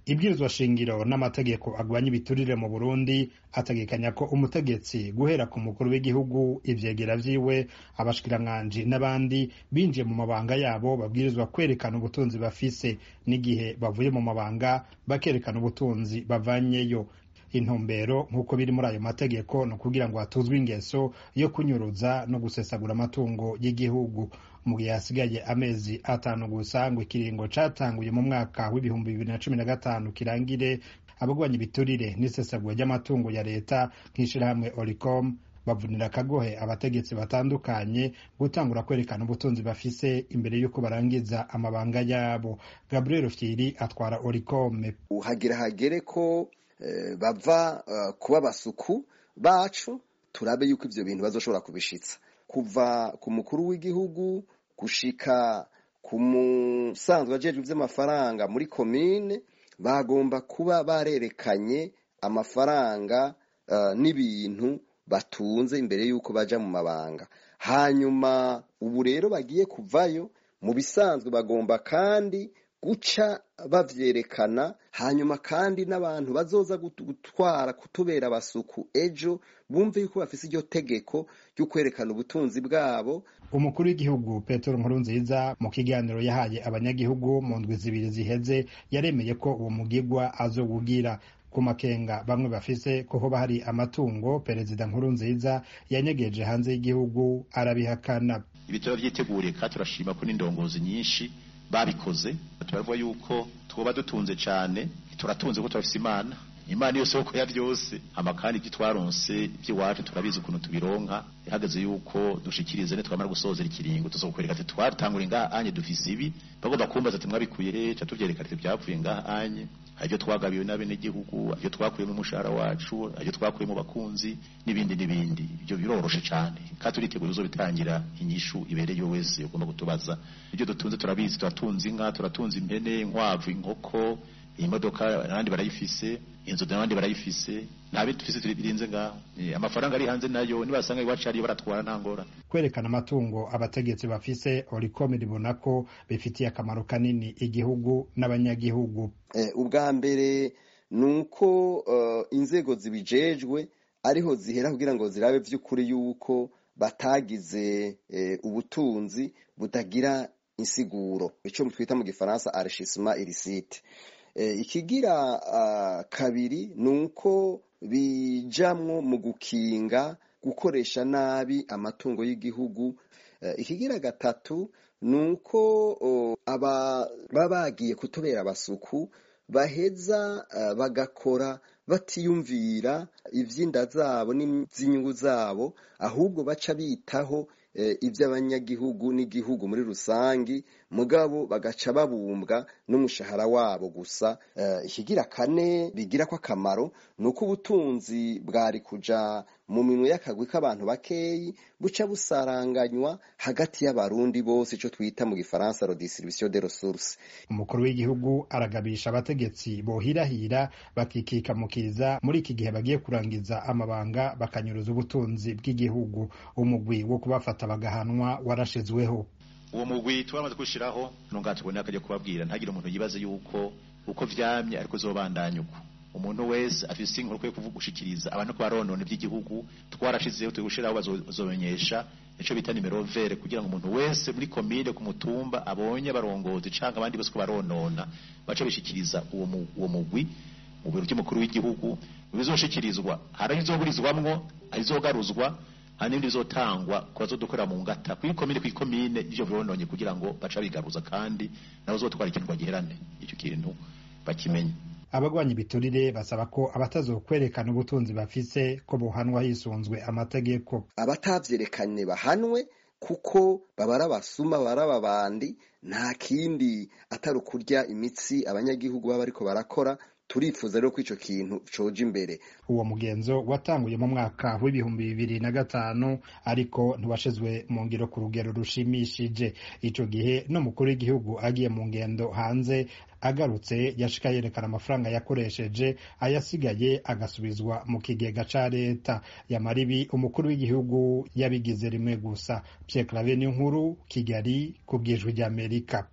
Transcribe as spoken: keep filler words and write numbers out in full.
ibwirizwa shingiro n'amategeko agwanya ibiturire mu Burundi ategekanya ko umutegetsi guhera ku mukuru w'igihugu, ivyegera vyiwe, abashikiranganji n'abandi binjiye mu mabanga yabo babwirizwa kwerekana ubutunzi bafise, n'igihe bavuye mu mabanga bakerekana ubutunzi bavanyeyo. Intumbero nk'uko biri muri ayo mategeko no kugira ngo hatuzwe ingeso yo kunyuruza no gusesagura amatungo y'igihugu. Mu gihe hasigaye amezi atanu gusa ngo ikiringo catanguye mu mwaka w'ibihumbi bibiri na cumi na gatanu kirangire, abagwanya ibiturire n'isesagura ry'amatungo ya leta nk'ishirahamwe Oricom bavunira akagohe abategetsi batandukanye gutangura kwerekana ubutunzi bafise imbere y'uko barangiza amabanga yabo. Gabriel Fyiri atwara Oricom. Uhagira hagere ko uh, bava uh, kuba basuku bacu, turabe yuko ivyo bintu bazoshobora kubishitsa, kuva ku mukuru w'igihugu gushika ku musanzwe ajejwe vy'amafaranga muri komine, bagomba kuba barerekanye amafaranga uh, n'ibintu batunze imbere yuko baja mu mabanga. Hanyuma ubu rero bagiye kuvayo, mu bisanzwe bagomba kandi guca bavyerekana, hanyuma kandi n'abantu bazoza gutwara kutubera abasuku ejo bumve yuko bafise iryo tegeko ryo kwerekana ubutunzi bwabo. Umukuru w'igihugu Petero Nkurunziza mu kiganiro yahaye abanyagihugu mu ndwi zibiri ziheze yaremeye ko uwo mugigwa azowugira. Ku makenga bamwe bafise ko hoba hari amatungo Perezida Nkurunziza yanyegeje hanze y'igihugu arabihakana. Ibitaro vyiteguriye kandi turashima ko n'indongozi nyinshi babikoze. Turavuga yuko twoba dutunze cyane, turatunze ko turafise Imana, Imana yose uko ya byose, amakandi byitwaronse by'iwacu turabizi ukuntu tubironka. Ihagaze yuko dushikirize ne twamara gusozera ikiringo tuzokwereka ati twatangura ngaha anye dufise ibi, bagomba kumbaza ati mwabikuye he, ca tuvyereka ati byapfuye ngaha anye, ajyo twagabiwe n'abene gihugu, ajyo twakuye mu mushahara wacu, ajyo twakuye mu bakunzi n'ibindi n'ibindi. Ibyo biroroshe cyane kandi turiteguye uzobitangira inyishu ibereye wese ugomba kutubaza. Ibyo dutunze turabizi, turatunze inka, turatunze impene, inkwavu, inkoko, imodoka nandi barayifise, inzu nandi barayifise, nabe tufise turibirinze ngaho. E, amafaranga ari hanze nayo nibasanga iwacu ari baratwara ntangora. Kwerekana amatungo abategetsi bafise Oricom ribona ko bifitiye akamaro kanini igihugu n'abanyagihugu. Eh, ubwa mbere nuko uh, inzego zibijejwe ariho zihera kugira ngo zirabe vy'ukuri yuko batagize eh, ubutunzi butagira insiguro, ico twita mu gifaransa enrichissement illicite. E, ikigira uh, kabiri nuko bijamwo mu gukinga gukoresha nabi amatungo y'igihugu. E, ikigira gatatu nuko uh, aba babagiye kutubera abasuku baheza uh, bagakora batiyumvira ivyinda zabo n'izinyungu zabo, ahubwo baca bitaho e, ivy'abanyagihugu n'igihugu muri rusangi, mugabo bagaca babumbwa n'umushahara wabo gusa. E, ikigira kane bigira ko akamaro nuko ubutunzi bwari kuja mu minwe y'akagwi k'abantu bakeyi buca busaranganywa hagati y'abarundi bose, ico twita mu gifaransa redistribution des ressources. Umukuru w'igihugu aragabisha abategetsi bohirahira bakikika mukiza muri iki gihe bagiye kurangiza amabanga bakanyuruza ubutunzi bw'igihugu. Umugwi wo kubafata bagahanwa warashizweho. Uwo mugwi twamaze kushiraho nungatwe n'akaje kubabwira ntagira umuntu yibaze yuko uko vyamye ariko zobandanya uko. Umuntu wese afise inkuru kwe kuvuga gushikiriza abantu ko baronone by'igihugu, twarashizeho tugushiraho bazomenyesha ico bita nimero vere kugira ngo umuntu wese muri komine ku mutumba abonye barongozi canke abandi bose ko baronona baca bishikiriza uwo uwo mugwi mu biro by'umukuru w'igihugu. Bizoshikirizwa hari izoburizwamwo, izogaruzwa, hani ndizotangwa kwazo dukora mu ngata ku komine ku komine ivyo birononye kugira ngo baca bigaruza kandi naho zotwara ikintu giherane. Icyo kintu bakimenye. Abagwanya ibiturire basaba ko abatazokwerekana ubutunzi bafise ko buhanwa hisunzwe amategeko. Abatavyerekanye bahanwe kuko babara basuma baraba bandi, nta kindi atari kurya imitsi abanyagihugu baba ariko barakora. Turifuza rero ko ico kintu coje imbere. Uwo mugenzo watanguye mu mwaka w'ibihumbi bibiri na gatanu ariko ntiwashizwe mu ngiro ku rugero rushimishije. Ico gihe no mukuru w'igihugu agiye mu ngendo hanze, agarutse yashika yerekana amafaranga yakoresheje, ayasigaye agasubizwa mu kigega ca leta. Yamaribi umukuru w'igihugu yabigize rimwe gusa. Pierre Claver Niyonkuru, Kigali, ku bw'Ijwi ry'Amerika.